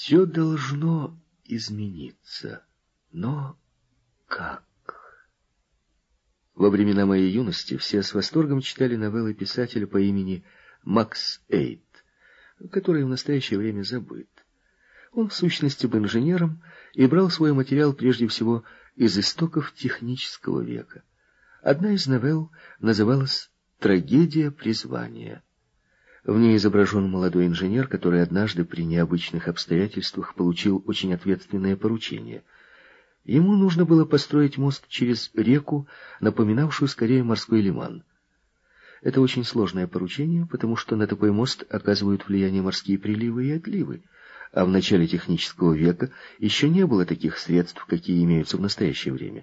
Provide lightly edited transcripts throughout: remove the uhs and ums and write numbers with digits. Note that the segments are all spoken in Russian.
Все должно измениться. Но как? Во времена моей юности все с восторгом читали новеллы писателя по имени Макс Эйт, который в настоящее время забыт. Он в сущности был инженером и брал свой материал прежде всего из истоков технического века. Одна из новелл называлась «Трагедия призвания». В ней изображен молодой инженер, который однажды при необычных обстоятельствах получил очень ответственное поручение. Ему нужно было построить мост через реку, напоминавшую скорее морской лиман. Это очень сложное поручение, потому что на такой мост оказывают влияние морские приливы и отливы, а в начале технического века еще не было таких средств, какие имеются в настоящее время.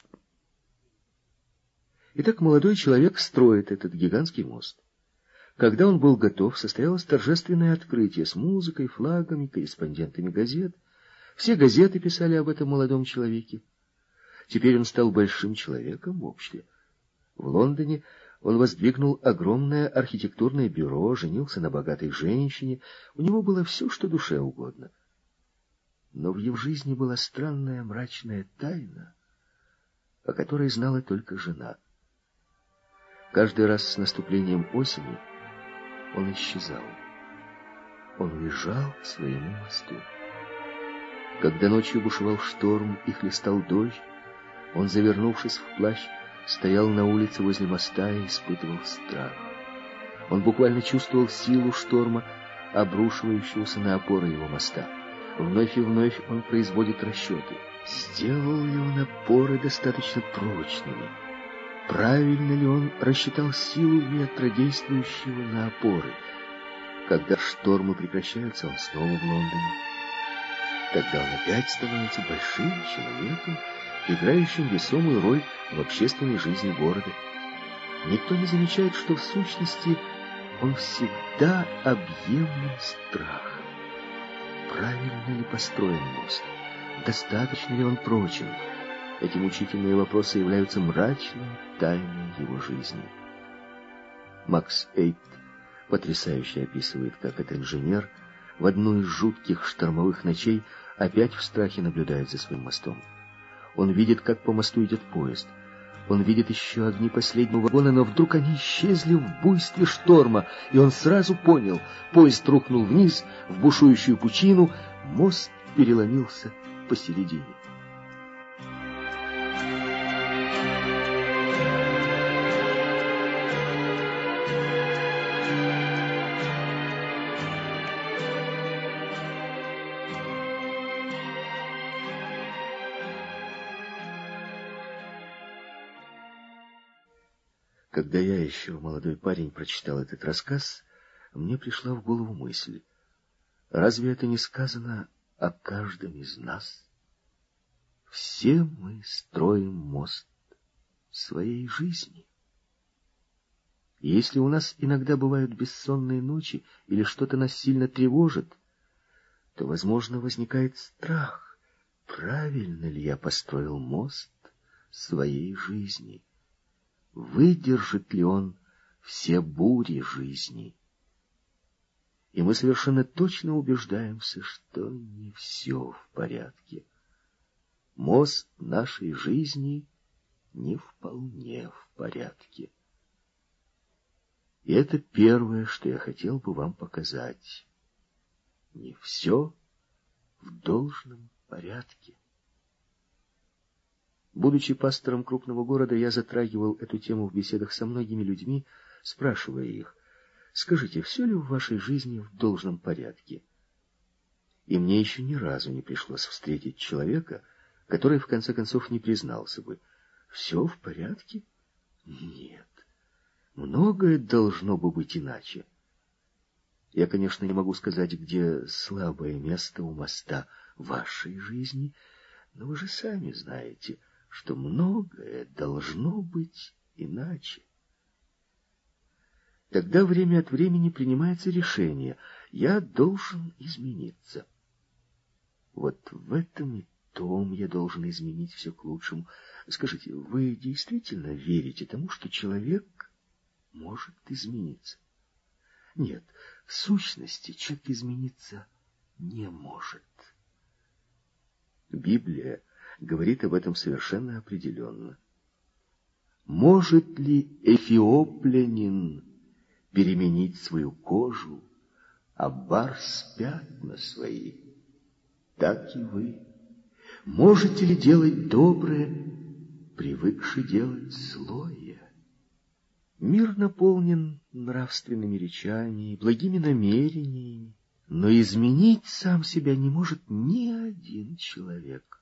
Итак, молодой человек строит этот гигантский мост. Когда он был готов, состоялось торжественное открытие с музыкой, флагами, корреспондентами газет. Все газеты писали об этом молодом человеке. Теперь он стал большим человеком в обществе. В Лондоне он воздвигнул огромное архитектурное бюро, женился на богатой женщине. У него было все, что душе угодно. Но в его жизни была странная мрачная тайна, о которой знала только жена. Каждый раз с наступлением осени он исчезал. Он уезжал к своему мосту. Когда ночью бушевал шторм и хлестал дождь, он, завернувшись в плащ, стоял на улице возле моста и испытывал страх. Он буквально чувствовал силу шторма, обрушивающегося на опоры его моста. Вновь и вновь он производит расчеты. Сделал ли он опоры достаточно прочными? Правильно ли он рассчитал силу ветра, действующего на опоры? Когда штормы прекращаются, он снова в Лондоне. Тогда он опять становится большим человеком, играющим весомую роль в общественной жизни города. Никто не замечает, что в сущности он всегда объемлен страхом. Правильно ли построен мост? Достаточно ли он прочен? Эти мучительные вопросы являются мрачной тайной его жизни. Макс Эйт потрясающе описывает, как этот инженер в одну из жутких штормовых ночей опять в страхе наблюдает за своим мостом. Он видит, как по мосту идет поезд. Он видит еще огни последнего вагона, но вдруг они исчезли в буйстве шторма, и он сразу понял: поезд рухнул вниз, в бушующую пучину, мост переломился посередине. Когда я, еще молодой парень, прочитал этот рассказ, мне пришла в голову мысль: разве это не сказано о каждом из нас? Все мы строим мост своей жизни. И если у нас иногда бывают бессонные ночи или что-то нас сильно тревожит, то, возможно, возникает страх: правильно ли я построил мост своей жизни? Выдержит ли он все бури жизни? И мы совершенно точно убеждаемся, что не все в порядке. Мост нашей жизни не вполне в порядке. И это первое, что я хотел бы вам показать. Не все в должном порядке. Будучи пастором крупного города, я затрагивал эту тему в беседах со многими людьми, спрашивая их: скажите, все ли в вашей жизни в должном порядке? И мне еще ни разу не пришлось встретить человека, который в конце концов не признался бы: все в порядке? Нет. Многое должно бы быть иначе. Я, конечно, не могу сказать, где слабое место у моста вашей жизни, но вы же сами знаете, что многое должно быть иначе. Тогда время от времени принимается решение: я должен измениться. Вот в этом и том я должен изменить все к лучшему. Скажите, вы действительно верите тому, что человек может измениться? Нет, в сущности, человек измениться не может. Библия говорит об этом совершенно определенно. Может ли эфиоплянин переменить свою кожу, а барс пятна свои? Так и вы. Можете ли делать доброе, привыкши делать злое? Мир наполнен нравственными речами, благими намерениями, но изменить сам себя не может ни один человек.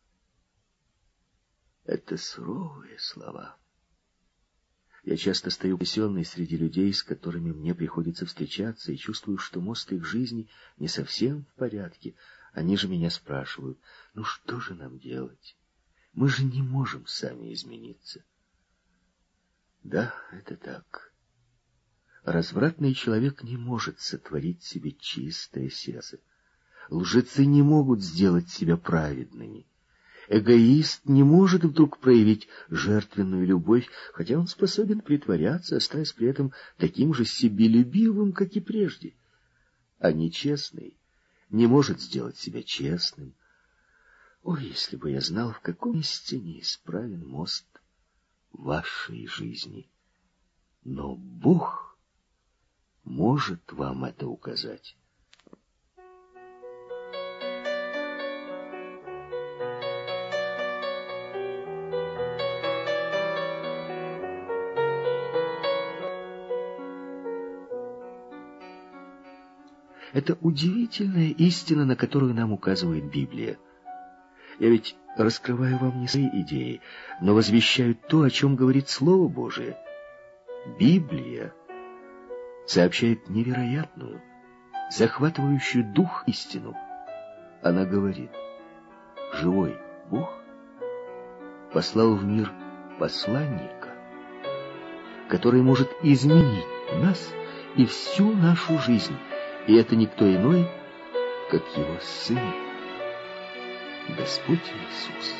Это суровые слова. Я часто стою потрясенный среди людей, с которыми мне приходится встречаться, и чувствую, что мост их жизни не совсем в порядке. Они же меня спрашивают: ну что же нам делать? Мы же не можем сами измениться. Да, это так. Развратный человек не может сотворить себе чистое сердце. Лжецы не могут сделать себя праведными. Эгоист не может вдруг проявить жертвенную любовь, хотя он способен притворяться, оставаясь при этом таким же себелюбивым, как и прежде. А нечестный не может сделать себя честным. О, если бы я знал, в каком месте неисправен мост вашей жизни. Но Бог может вам это указать. Это удивительная истина, на которую нам указывает Библия. Я ведь раскрываю вам не свои идеи, но возвещаю то, о чем говорит Слово Божие. Библия сообщает невероятную, захватывающую дух истину. Она говорит: живой Бог послал в мир посланника, который может изменить нас и всю нашу жизнь. И это никто иной, как его Сын, Господь Иисус.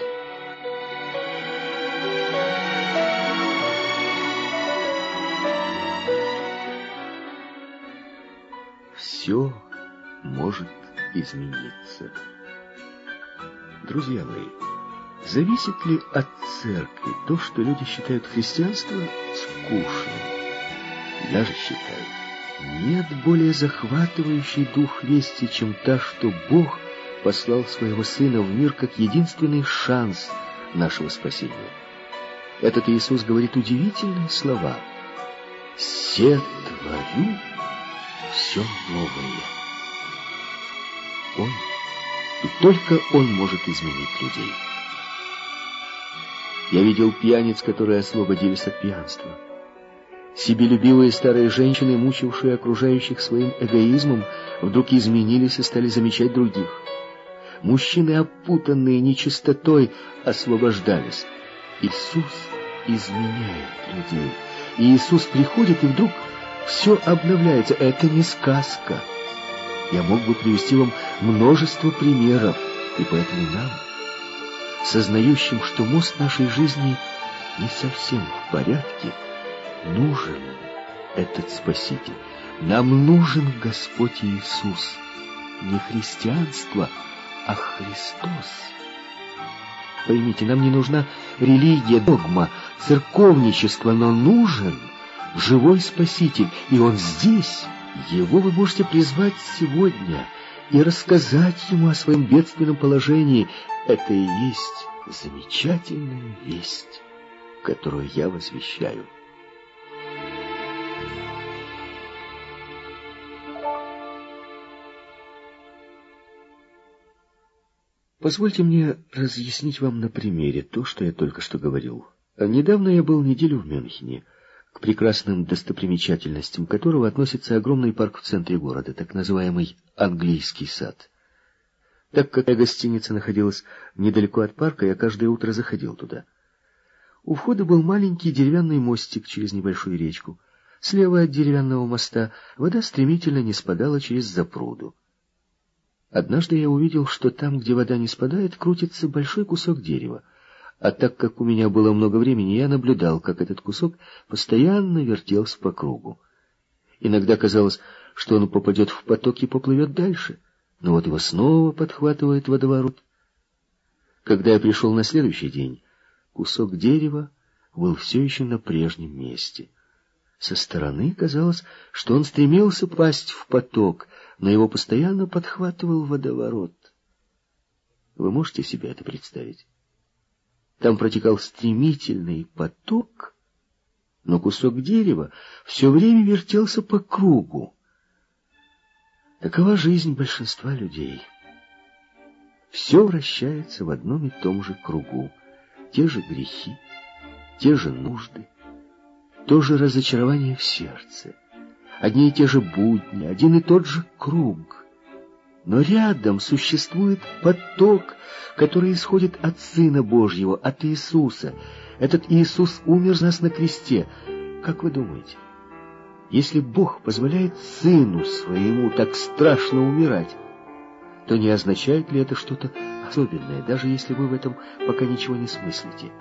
Все может измениться. Друзья мои, зависит ли от церкви то, что люди считают христианство скучным? Я же считаю, нет более захватывающей дух вести, чем та, что Бог послал своего Сына в мир как единственный шанс нашего спасения. Этот Иисус говорит удивительные слова: «Се творю все новое». Он, и только Он может изменить людей. Я видел пьяниц, которые освободились от пьянства. Себелюбивые старые женщины, мучившие окружающих своим эгоизмом, вдруг изменились и стали замечать других. Мужчины, опутанные нечистотой, освобождались. Иисус изменяет людей. И Иисус приходит, и вдруг все обновляется. Это не сказка. Я мог бы привести вам множество примеров, и поэтому нам, сознающим, что мост нашей жизни не совсем в порядке, нужен этот Спаситель. Нам нужен Господь Иисус. Не христианство, а Христос. Поймите, нам не нужна религия, догма, церковничество, но нужен живой Спаситель, и Он здесь. Его вы можете призвать сегодня и рассказать Ему о своем бедственном положении. Это и есть замечательная весть, которую я возвещаю. Позвольте мне разъяснить вам на примере то, что я только что говорил. Недавно я был неделю в Мюнхене, к прекрасным достопримечательностям которого относится огромный парк в центре города, так называемый Английский сад. Так как гостиница находилась недалеко от парка, я каждое утро заходил туда. У входа был маленький деревянный мостик через небольшую речку. Слева от деревянного моста вода стремительно ниспадала через запруду. Однажды я увидел, что там, где вода не спадает, крутится большой кусок дерева. А так как у меня было много времени, я наблюдал, как этот кусок постоянно вертелся по кругу. Иногда казалось, что он попадет в поток и поплывет дальше, но вот его снова подхватывает водоворот. Когда я пришел на следующий день, кусок дерева был все еще на прежнем месте. Со стороны казалось, что он стремился пасть в поток, но его постоянно подхватывал водоворот. Вы можете себе это представить? Там протекал стремительный поток, но кусок дерева все время вертелся по кругу. Такова жизнь большинства людей. Все вращается в одном и том же кругу. Те же грехи, те же нужды, то же разочарование в сердце, одни и те же будни, один и тот же круг. Но рядом существует поток, который исходит от Сына Божьего, от Иисуса. Этот Иисус умер за нас на кресте. Как вы думаете, если Бог позволяет Сыну Своему так страшно умирать, то не означает ли это что-то особенное, даже если вы в этом пока ничего не смыслите?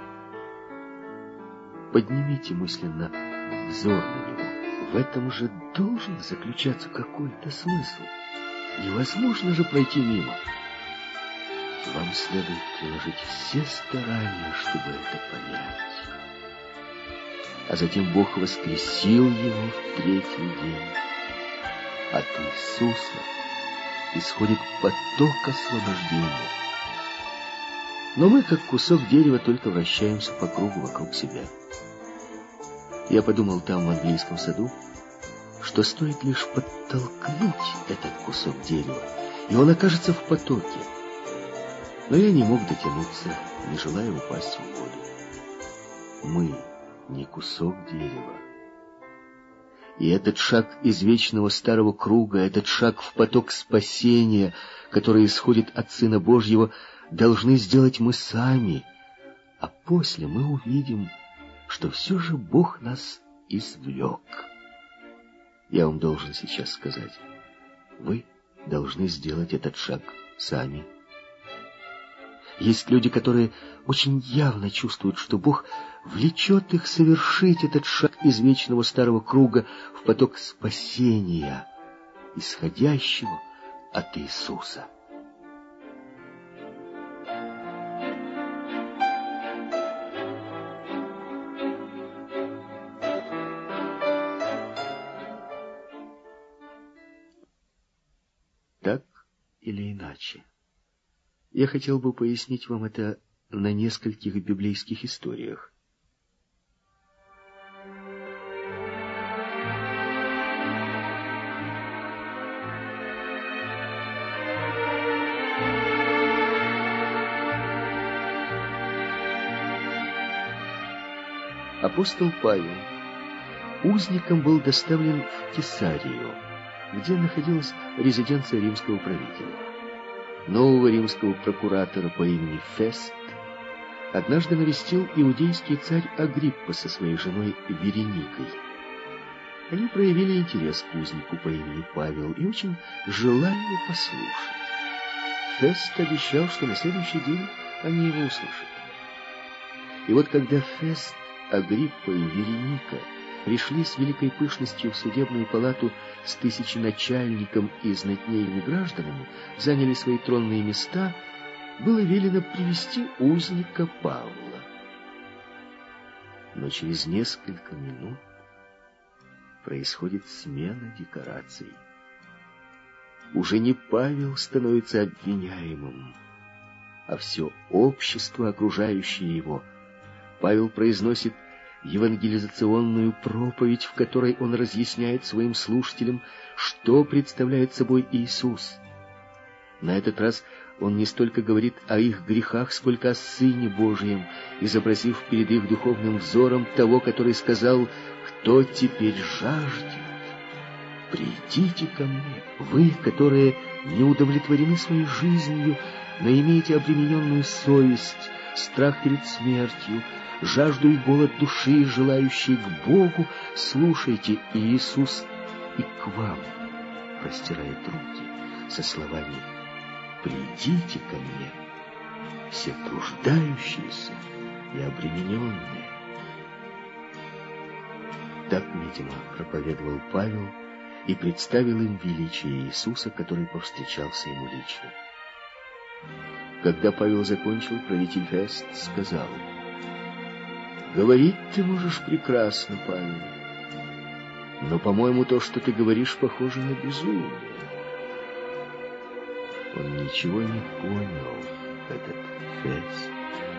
Поднимите мысленно взор на него. В этом же должен заключаться какой-то смысл. Невозможно же пройти мимо. Вам следует приложить все старания, чтобы это понять. А затем Бог воскресил его в третий день. От Иисуса исходит поток освобождения. Но мы, как кусок дерева, только вращаемся по кругу вокруг себя. Я подумал там, в английском саду, что стоит лишь подтолкнуть этот кусок дерева, и он окажется в потоке. Но я не мог дотянуться, не желая упасть в воду. Мы не кусок дерева. И этот шаг из вечного старого круга, этот шаг в поток спасения, который исходит от Сына Божьего, должны сделать мы сами. А после мы увидим, что все же Бог нас извлек. Я вам должен сейчас сказать, вы должны сделать этот шаг сами. Есть люди, которые очень явно чувствуют, что Бог влечет их совершить этот шаг из вечного старого круга в поток спасения, исходящего от Иисуса. Так или иначе. Я хотел бы пояснить вам это на нескольких библейских историях. Апостол Павел узником был доставлен в Кесарию, где находилась резиденция римского правителя. Нового римского прокуратора по имени Фест однажды навестил иудейский царь Агриппа со своей женой Вереникой. Они проявили интерес к узнику по имени Павел и очень желали его послушать. Фест обещал, что на следующий день они его услышат. И вот когда Фест, Агриппа и Вереника пришли с великой пышностью в судебную палату с тысяченачальником и знатнейшими гражданами, заняли свои тронные места, было велено привести узника Павла. Но через несколько минут происходит смена декораций. Уже не Павел становится обвиняемым, а все общество, окружающее его. Павел произносит евангелизационную проповедь, в которой он разъясняет своим слушателям, что представляет собой Иисус. На этот раз он не столько говорит о их грехах, сколько о Сыне Божьем, изобразив перед их духовным взором того, который сказал: «Кто теперь жаждет, придите ко мне, вы, которые не удовлетворены своей жизнью, но имеете обремененную совесть, страх перед смертью, жажду и голод души, желающие к Богу, слушайте, Иисус и к вам простирает руки со словами: придите ко мне, все труждающиеся и обремененные». Так, видимо, проповедовал Павел и представил им величие Иисуса, который повстречался ему лично. Когда Павел закончил, правитель Фест сказал: «Говорить ты можешь прекрасно, Павел, но, по-моему, то, что ты говоришь, похоже на безумие». Он ничего не понял, этот Фест.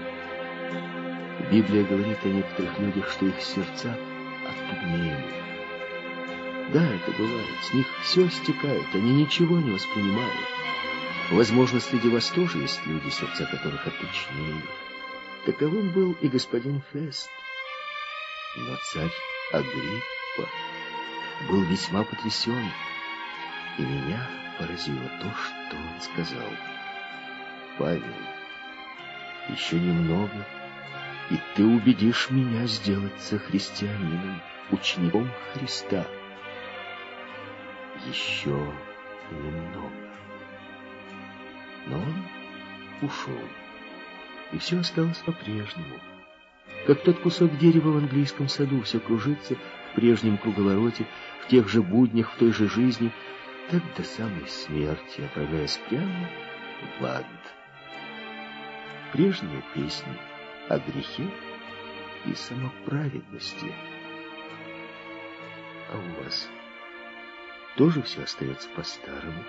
Библия говорит о некоторых людях, что их сердца отумели. Да, это бывает, с них все стекает, они ничего не воспринимают. Возможно, среди вас тоже есть люди, сердца которых отучнели. Таковым был и господин Фест. Но царь Агриппа был весьма потрясен, и меня поразило то, что он сказал: «Павел, еще немного, и ты убедишь меня сделаться христианином, учеником Христа». Еще немного. Но он ушел, и все осталось по-прежнему. Как тот кусок дерева в английском саду, все кружится в прежнем круговороте, в тех же буднях, в той же жизни, так до самой смерти, отправляясь прямо в ад. Прежние песни о грехе и самоправедности. А у вас тоже все остается по-старому?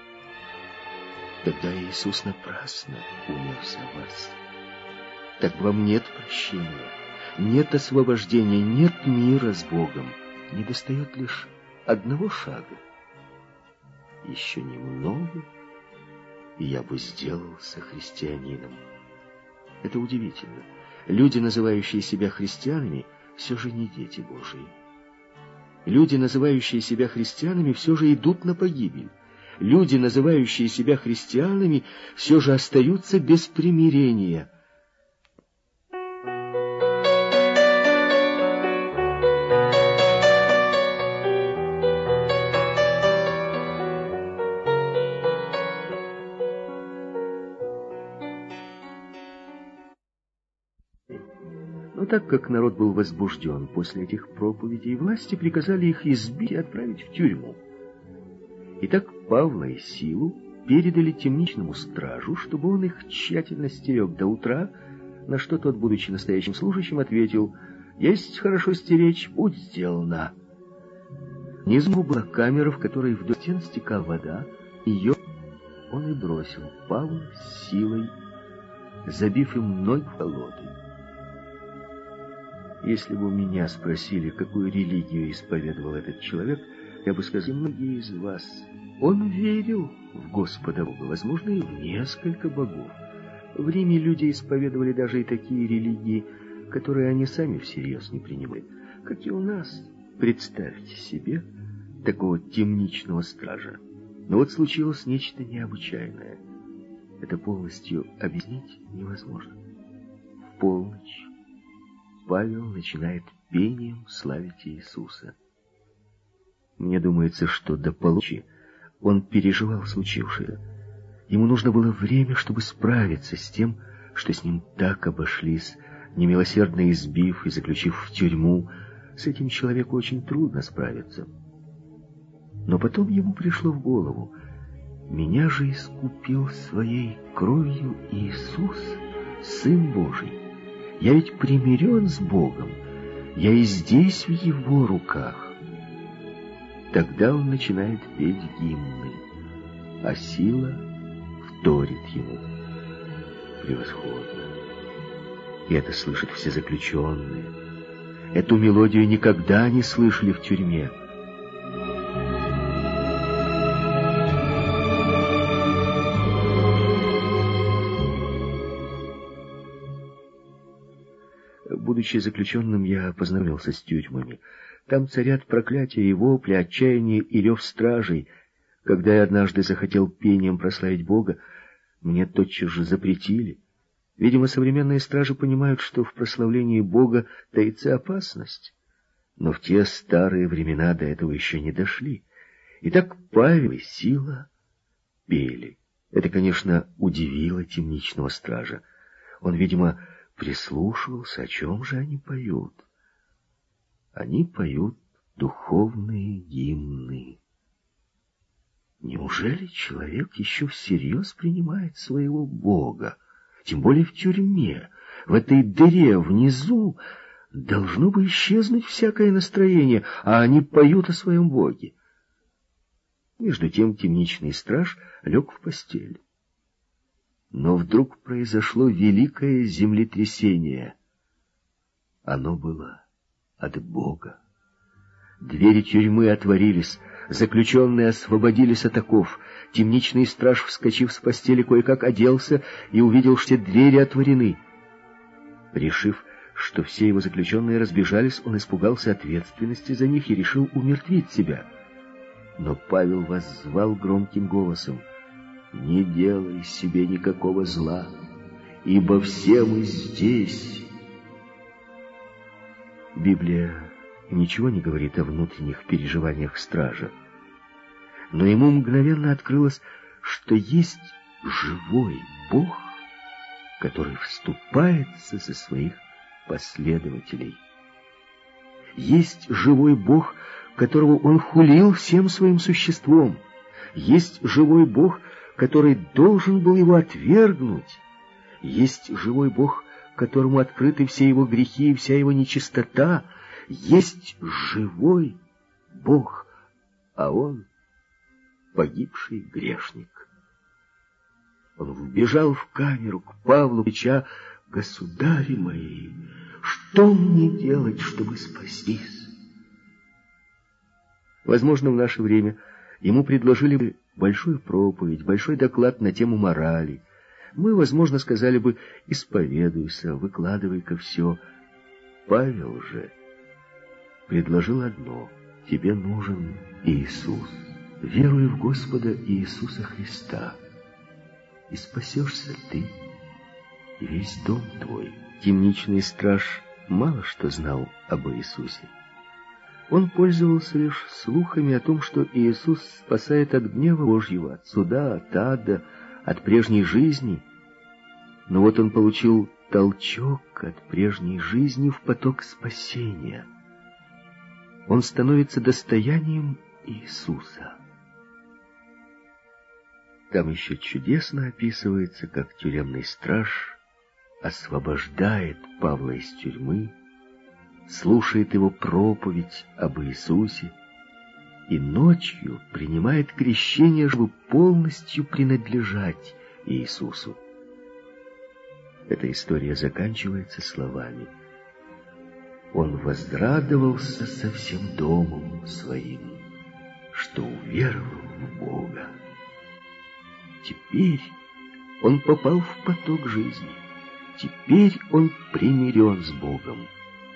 Тогда Иисус напрасно умер за вас. Так вам нет прощения, нет освобождения, нет мира с Богом. Недостает лишь одного шага. Еще немного, и я бы сделался христианином. Это удивительно. Люди, называющие себя христианами, все же не дети Божии. Люди, называющие себя христианами, все же идут на погибель. Люди, называющие себя христианами, все же остаются без примирения. Но так как народ был возбужден после этих проповедей, власти приказали их избить и отправить в тюрьму. Итак, Павла и Силу передали темничному стражу, чтобы он их тщательно стерег до утра, на что тот, будучи настоящим служащим, ответил: «Есть хорошо стеречь, будь сделано». Внизу была камера, в которой вдоль стен стекала вода, ее он и бросил Павла с Силой, забив им ноги в колоды. Если бы у меня спросили, какую религию исповедовал этот человек, я бы сказал: многие из вас. Он верил в Господа Бога, возможно, и в несколько богов. В Риме люди исповедовали даже и такие религии, которые они сами всерьез не принимали, как и у нас. Представьте себе такого темничного стража. Но вот случилось нечто необычайное. Это полностью объяснить невозможно. В полночь Павел начинает пением славить Иисуса. Мне думается, что до полуночи он переживал случившееся. Ему нужно было время, чтобы справиться с тем, что с ним так обошлись, немилосердно избив и заключив в тюрьму. С этим человеку очень трудно справиться. Но потом ему пришло в голову: меня же искупил своей кровью Иисус, Сын Божий. Я ведь примирен с Богом, я и здесь в Его руках. Тогда он начинает петь гимны, а Сила вторит ему. Превосходно. И это слышат все заключенные. Эту мелодию никогда не слышали в тюрьме. Будучи заключенным, я познакомился с тюрьмами. Там царят проклятия и вопли, отчаяние и рев стражей. Когда я однажды захотел пением прославить Бога, мне тотчас же запретили. Видимо, современные стражи понимают, что в прославлении Бога таится опасность. Но в те старые времена до этого еще не дошли. Итак, Павел и Сила пели. Это, конечно, удивило темничного стража. Он, видимо, прислушивался, о чем же они поют. Они поют духовные гимны. Неужели человек еще всерьез принимает своего Бога? Тем более в тюрьме, в этой дыре внизу, должно бы исчезнуть всякое настроение, а они поют о своем Боге. Между тем темничный страж лег в постель. Но вдруг произошло великое землетрясение. Оно было от Бога. Двери тюрьмы отворились, заключенные освободились от оков. Темничный страж, вскочив с постели, кое-как оделся и увидел, что двери отворены. Решив, что все его заключенные разбежались, он испугался ответственности за них и решил умертвить себя. Но Павел воззвал громким голосом: «Не делай себе никакого зла, ибо все мы здесь». Библия ничего не говорит о внутренних переживаниях стража, но ему мгновенно открылось, что есть живой Бог, который вступается за своих последователей. Есть живой Бог, которого он хулил всем своим существом. Есть живой Бог, который должен был его отвергнуть. Есть живой Бог, которому открыты все его грехи и вся его нечистота. Есть живой Бог, а он погибший грешник. Он вбежал в камеру к Павлу, крича: «Государи мои, что мне делать, чтобы спастись?» Возможно, в наше время ему предложили бы большую проповедь, большой доклад на тему морали. Мы, возможно, сказали бы: «Исповедуйся, выкладывай-ка все». Павел же предложил одно: тебе нужен Иисус. Веруй в Господа Иисуса Христа, и спасешься ты и весь дом твой. Темничный страж мало что знал об Иисусе. Он пользовался лишь слухами о том, что Иисус спасает от гнева Божьего, от суда, от ада, от прежней жизни. Но вот он получил толчок от прежней жизни в поток спасения. Он становится достоянием Иисуса. Там еще чудесно описывается, как тюремный страж освобождает Павла из тюрьмы, слушает его проповедь об Иисусе и ночью принимает крещение, чтобы полностью принадлежать Иисусу. Эта история заканчивается словами: «Он возрадовался со всем домом своим, что уверовал в Бога». Теперь он попал в поток жизни. Теперь он примирен с Богом.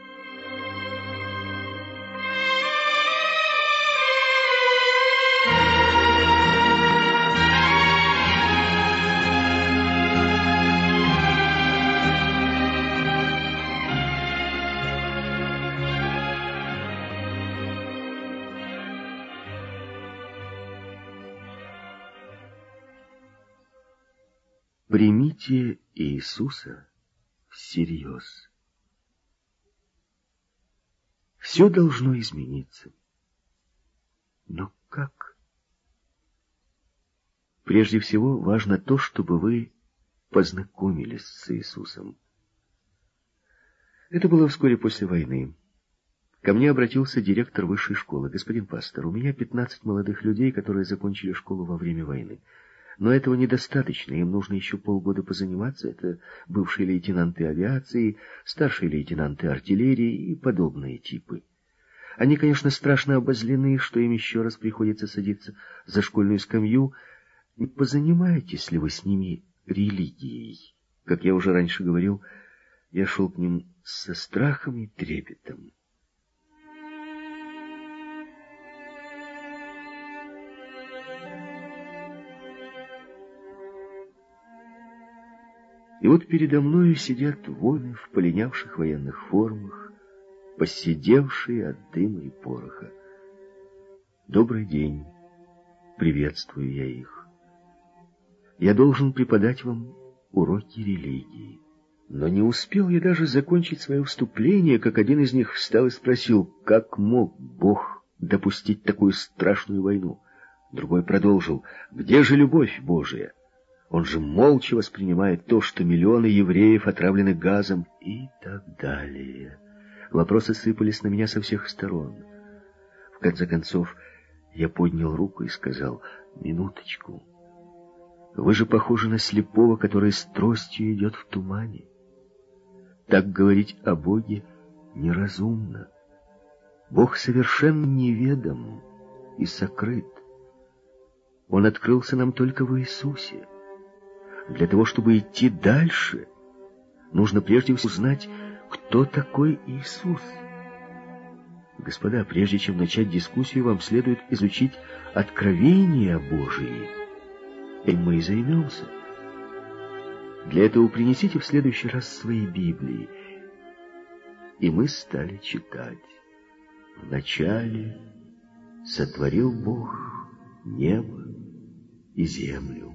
Примите Иисуса всерьез. Все должно измениться. Но как? Прежде всего, важно то, чтобы вы познакомились с Иисусом. Это было вскоре после войны. Ко мне обратился директор высшей школы: «Господин пастор, у меня 15 молодых людей, которые закончили школу во время войны. Но этого недостаточно, им нужно еще полгода позаниматься. Это бывшие лейтенанты авиации, старшие лейтенанты артиллерии и подобные типы. Они, конечно, страшно обозлены, что им еще раз приходится садиться за школьную скамью. Не позанимаетесь ли вы с ними религией?» Как я уже раньше говорил, я шел к ним со страхом и трепетом. И вот передо мною сидят воины в полинявших военных формах, поседевшие от дыма и пороха. «Добрый день», приветствую я их. «Я должен преподать вам уроки религии». Но не успел я даже закончить свое вступление, как один из них встал и спросил: «Как мог Бог допустить такую страшную войну? Другой продолжил: где же любовь Божия? Он же молча воспринимает то, что миллионы евреев отравлены газом, и так далее. Вопросы сыпались на меня со всех сторон. В конце концов, я поднял руку и сказал: минуточку. Вы же похожи на слепого, который с тростью идет в тумане. Так говорить о Боге неразумно. Бог совершенно неведом и сокрыт. Он открылся нам только в Иисусе. Для того, чтобы идти дальше, нужно прежде узнать, кто такой Иисус. Господа, прежде чем начать дискуссию, вам следует изучить откровения Божии. И мы и займемся. Для этого принесите в следующий раз свои Библии. И мы стали читать. Вначале сотворил Бог небо и землю.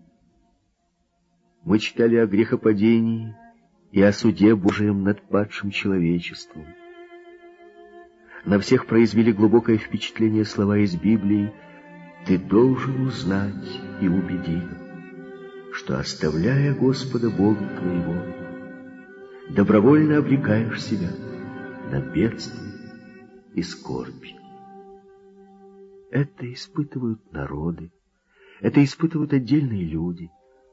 Мы читали о грехопадении и о суде Божием над падшим человечеством. На всех произвели глубокое впечатление слова из Библии: «Ты должен узнать и убедить, что, оставляя Господа Бога твоего, добровольно обрекаешь себя на бедствие и скорбь». Это испытывают народы, это испытывают отдельные люди.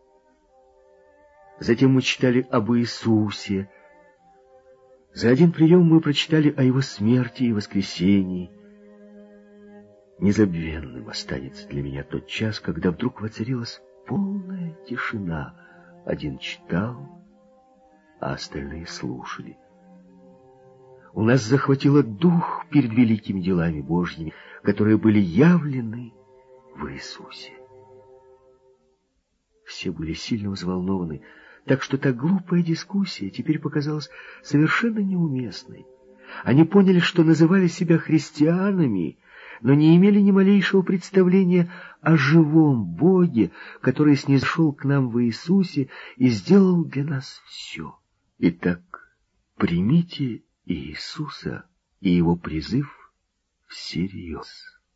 Затем мы читали об Иисусе. За один прием мы прочитали о Его смерти и воскресении. Незабвенным останется для меня тот час, когда вдруг воцарилась полная тишина. Один читал, а остальные слушали. У нас захватило дух перед великими делами Божьими, которые были явлены в Иисусе. Все были сильно взволнованы, так что та глупая дискуссия теперь показалась совершенно неуместной. Они поняли, что называли себя христианами, но не имели ни малейшего представления о живом Боге, который снизошел к нам в Иисусе и сделал для нас все. Итак, примите Иисуса и Его призыв всерьез.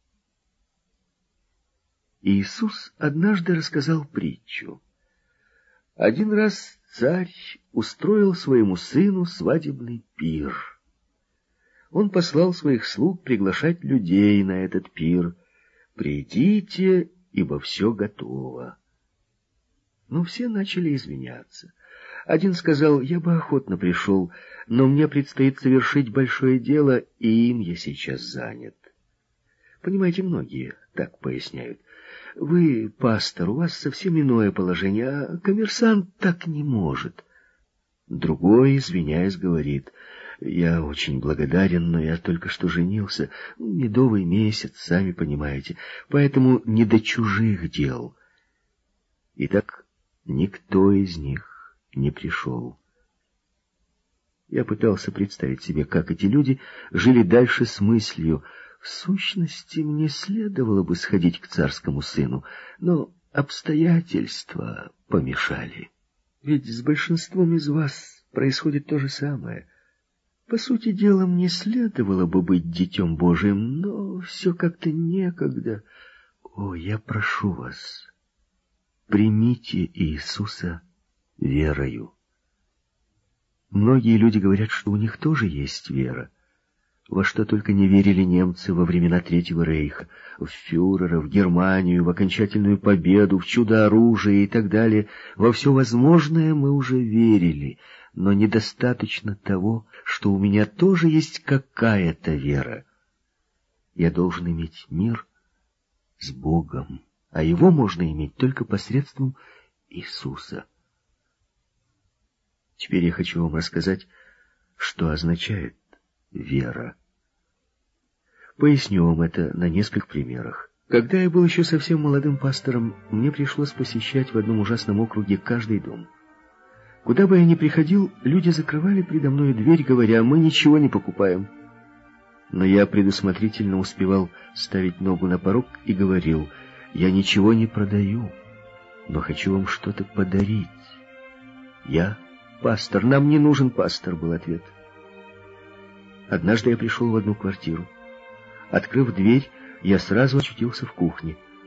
Иисус однажды рассказал притчу. Один раз царь устроил своему сыну свадебный пир. Он послал своих слуг приглашать людей на этот пир. «Придите, ибо все готово». Но все начали извиняться. Один сказал: «Я бы охотно пришел, но мне предстоит совершить большое дело, и им я сейчас занят». Понимаете, многие так поясняют. Вы, пастор, у вас совсем иное положение, а коммерсант так не может. Другой, извиняясь, говорит: я очень благодарен, но я только что женился, медовый месяц, сами понимаете, поэтому не до чужих дел. Итак, никто из них не пришел. Я пытался представить себе, как эти люди жили дальше с мыслью: в сущности, мне следовало бы сходить к царскому сыну, но обстоятельства помешали. Ведь с большинством из вас происходит то же самое. По сути дела, мне следовало бы быть Детем Божиим, но все как-то некогда. О, я прошу вас, примите Иисуса верою. Многие люди говорят, что у них тоже есть вера. Во что только не верили немцы во времена Третьего Рейха, в фюрера, в Германию, в окончательную победу, в чудо оружия и так далее. Во все возможное мы уже верили, но недостаточно того, что у меня тоже есть какая-то вера. Я должен иметь мир с Богом, а его можно иметь только посредством Иисуса. Теперь я хочу вам рассказать, что означает вера. Поясню вам это на нескольких примерах. Когда я был еще совсем молодым пастором, мне пришлось посещать в одном ужасном округе каждый дом. Куда бы я ни приходил, люди закрывали предо мной дверь, говоря: мы ничего не покупаем. Но я предусмотрительно успевал ставить ногу на порог и говорил: я ничего не продаю, но хочу вам что-то подарить. Я пастор, нам не нужен пастор, был ответ. Однажды я пришел в одну квартиру. Открыв дверь, я сразу очутился в кухне.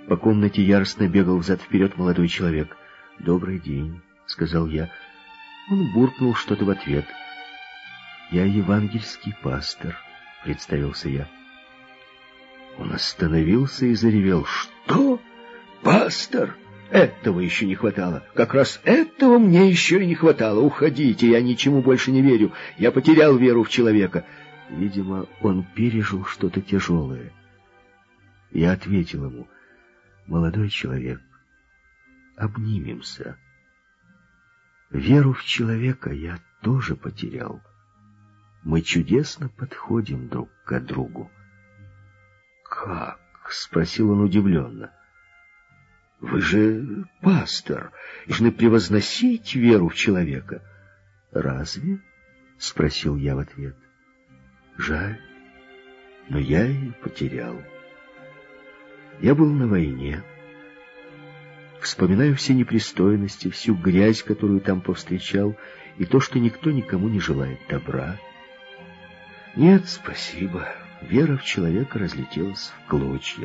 По комнате яростно бегал взад-вперед молодой человек. «Добрый день», — сказал я. Он буркнул что-то в ответ. «Я евангельский пастор», — представился я. Он остановился и заревел. «Что? Пастор? Этого еще не хватало. Как раз этого мне еще и не хватало. Уходите, я ничему больше не верю. Я потерял веру в человека». Видимо, он пережил что-то тяжелое. Я ответил ему: «Молодой человек, обнимемся. Веру в человека я тоже потерял. Мы чудесно подходим друг к другу». «Как?» — спросил он удивленно. «Вы же пастор, должны превозносить веру в человека». «Разве?» — спросил я в ответ. «Жаль, но я ее потерял. Я был на войне. Вспоминаю все непристойности, всю грязь, которую там повстречал, и то, что никто никому не желает добра. Нет, спасибо, вера в человека разлетелась в клочья».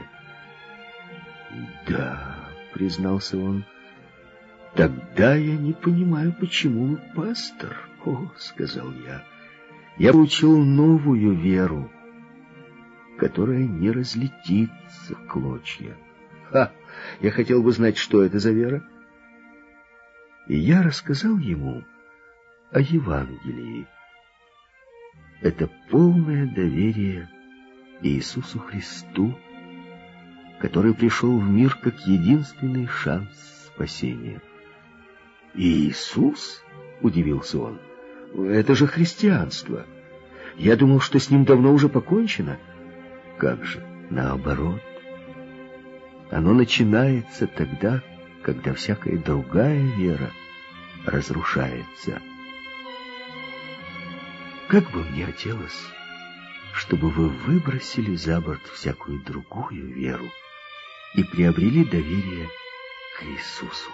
«Да», — признался он, — «тогда я не понимаю, почему вы пастор». «О», — сказал я получил новую веру, которая не разлетится в клочья». «Ха! Я хотел бы знать, что это за вера». И я рассказал ему о Евангелии. Это полное доверие Иисусу Христу, который пришел в мир как единственный шанс спасения. «Иисус?» — удивился он. «Это же христианство. Я думал, что с ним давно уже покончено». «Как же, наоборот. Оно начинается тогда, когда всякая другая вера разрушается. Как бы мне хотелось, чтобы вы выбросили за борт всякую другую веру и приобрели доверие к Иисусу».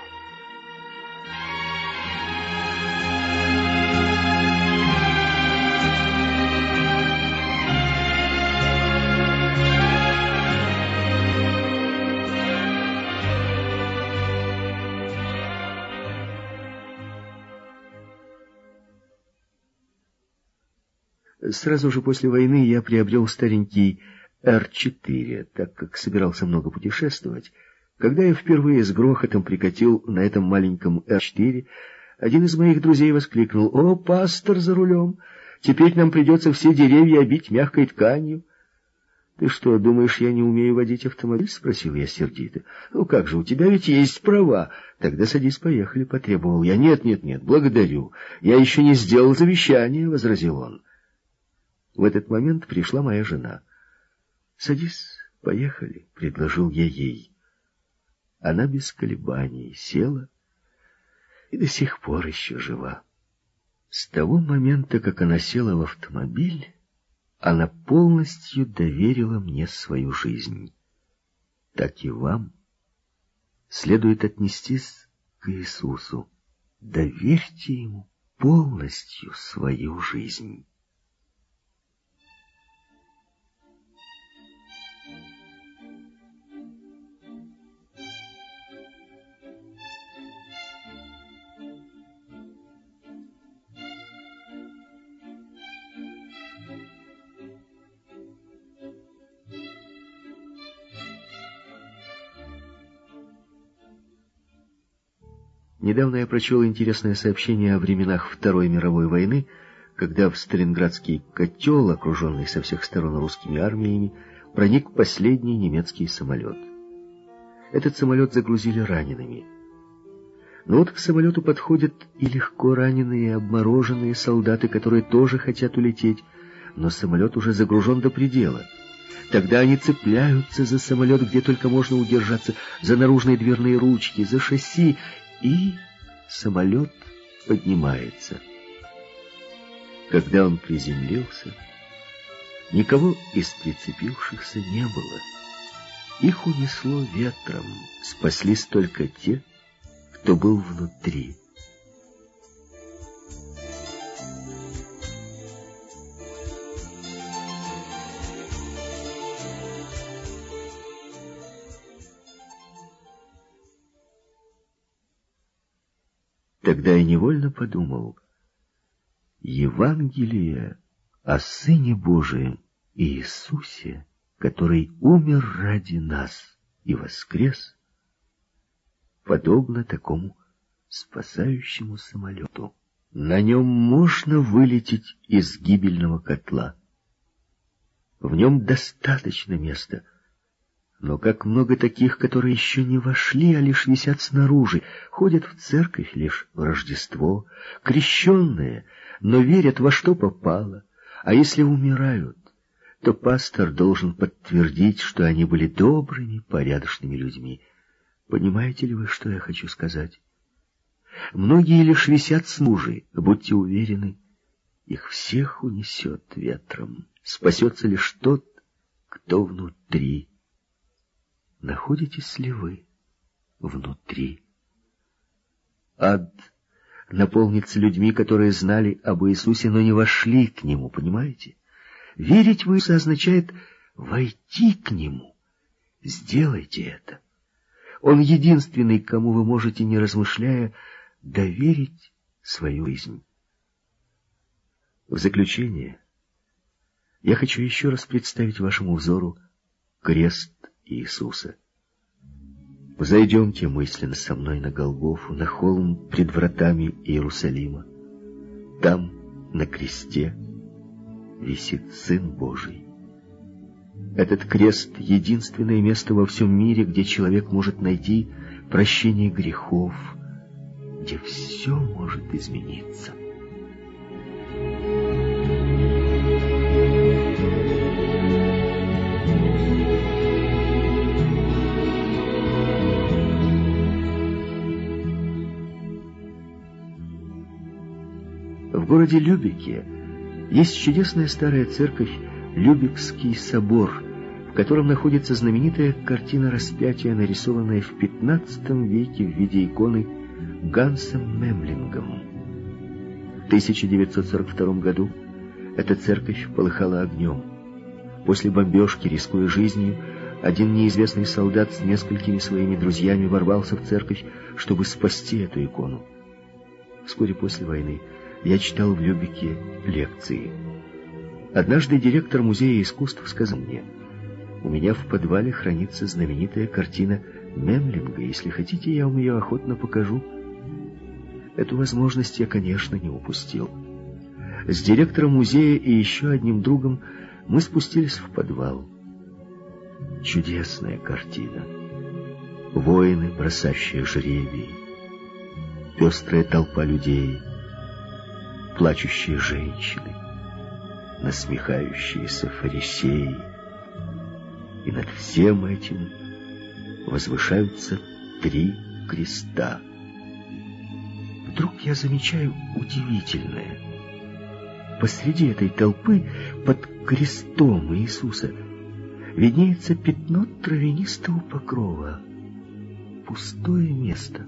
Сразу же после войны я приобрел старенький Р-4, так как собирался много путешествовать. Когда я впервые с грохотом прикатил на этом маленьком Р-4, один из моих друзей воскликнул: «О, пастор за рулем! Теперь нам придется все деревья обить мягкой тканью». «Ты что, думаешь, я не умею водить автомобиль?» — спросил я сердито. «Ну как же, у тебя ведь есть права». «Тогда садись, поехали», — потребовал я. «Нет, благодарю. Я еще не сделал завещание», — возразил он. В этот момент пришла моя жена. «Садись, поехали», — предложил я ей. Она без колебаний села и до сих пор еще жива. С того момента, как она села в автомобиль, она полностью доверила мне свою жизнь. Так и вам следует отнестись к Иисусу. Доверьте Ему полностью свою жизнь. Недавно я прочел интересное сообщение о временах Второй мировой войны, когда в Сталинградский котел, окруженный со всех сторон русскими армиями, проник последний немецкий самолет. Этот самолет загрузили ранеными. Но вот к самолету подходят и легко раненые, и обмороженные солдаты, которые тоже хотят улететь, но самолет уже загружен до предела. Тогда они цепляются за самолет, где только можно удержаться, за наружные дверные ручки, за шасси, и самолет поднимается. Когда он приземлился, никого из прицепившихся не было. Их унесло ветром, спаслись только те, кто был внутри. Тогда я невольно подумал: Евангелие о Сыне Божием Иисусе, который умер ради нас и воскрес, подобно такому спасающему самолету. На нем можно вылететь из гибельного котла. В нем достаточно места. Но как много таких, которые еще не вошли, а лишь висят снаружи, ходят в церковь лишь в Рождество, крещенные, но верят во что попало, а если умирают, то пастор должен подтвердить, что они были добрыми, порядочными людьми. Понимаете ли вы, что я хочу сказать? Многие лишь висят снаружи, будьте уверены, их всех унесет ветром. Спасется лишь тот, кто внутри. Находитесь ли вы внутри? Ад наполнится людьми, которые знали об Иисусе, но не вошли к Нему, понимаете? Верить в Иисуса означает войти к Нему. Сделайте это. Он единственный, кому вы можете, не размышляя, доверить свою жизнь. В заключение я хочу еще раз представить вашему взору крест Иисуса. Взойдемте мысленно со мной на Голгофу, на холм пред вратами Иерусалима. Там, на кресте, висит Сын Божий. Этот крест — единственное место во всем мире, где человек может найти прощение грехов, где все может измениться. В городе Любеке есть чудесная старая церковь Любекский собор, в котором находится знаменитая картина распятия, нарисованная в XV веке в виде иконы Гансом Мемлингом. В 1942 году эта церковь полыхала огнем. После бомбежки, рискуя жизнью, один неизвестный солдат с несколькими своими друзьями ворвался в церковь, чтобы спасти эту икону. Вскоре после войны я читал в Любеке лекции. Однажды директор музея искусств сказал мне: «У меня в подвале хранится знаменитая картина Мемлинга. Если хотите, я вам ее охотно покажу». Эту возможность я, конечно, не упустил. С директором музея и еще одним другом мы спустились в подвал. Чудесная картина. Воины, бросающие жребий, пестрая толпа людей, плачущие женщины, насмехающиеся фарисеи. И над всем этим возвышаются 3 креста. Вдруг я замечаю удивительное. Посреди этой толпы, под крестом Иисуса, виднеется пятно травянистого покрова. Пустое место.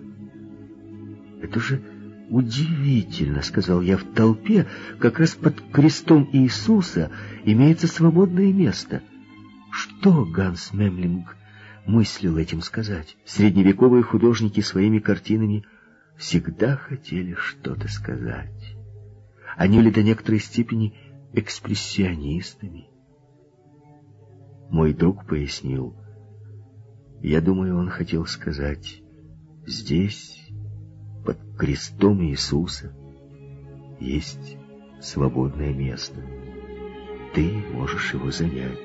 Это же удивительно, сказал я. В толпе, как раз под крестом Иисуса, имеется свободное место. Что Ганс Мемлинг мыслил этим сказать? Средневековые художники своими картинами всегда хотели что-то сказать. Они были до некоторой степени экспрессионистами. Мой друг пояснил: я думаю, он хотел сказать: здесь, под крестом Иисуса, есть свободное место. Ты можешь его занять.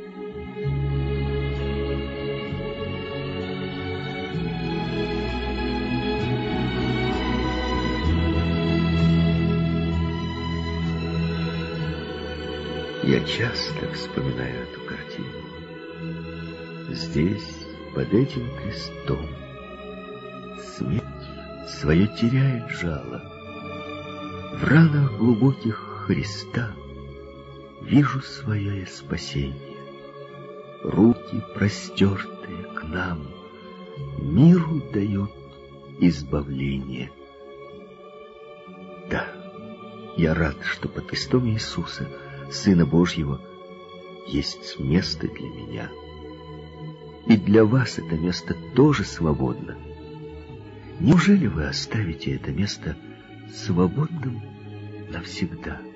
Я часто вспоминаю эту картину. Здесь, под этим крестом, смерть свое теряет жало. В ранах глубоких Христа вижу свое спасение. Руки, простертые к нам, миру дает избавление. Да, я рад, что под крестом Иисуса, Сына Божьего, есть место для меня. И для вас это место тоже свободно. Неужели вы оставите это место свободным навсегда?